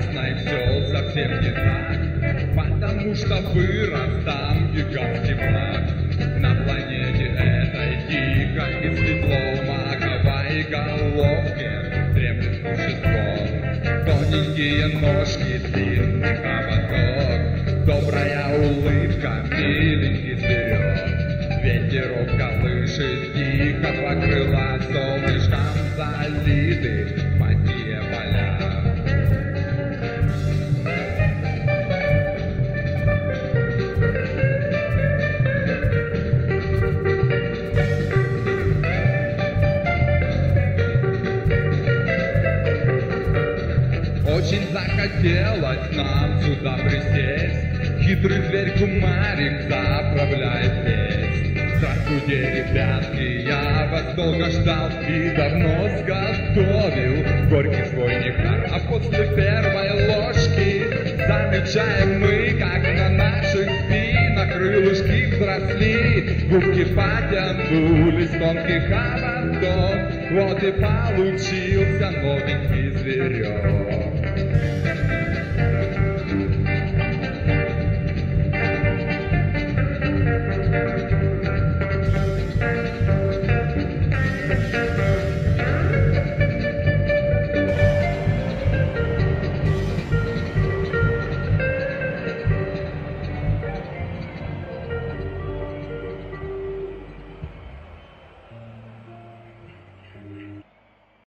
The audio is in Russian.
ясно, и все совсем не так, потому что вырос там гигантский маг. На планете этой тихо и светло, маковой головке дремлет существо. Тоненькие ножки, длинный ободок, добрая улыбка, миленький зверек. Ветерок колышет тихо два крыла, солнышком залиты панье поля. Очень захотелось нам сюда присесть, хитрый зверь кумарик заправляет весь. Здравствуйте, ребятки, я вас долго ждал и давно сготовил горький свой нектар. А после первой ложки замечаем мы, как на наших спинах крылышки взросли, губки потянулись, тонкий хоботок, вот и получился новенький зверек.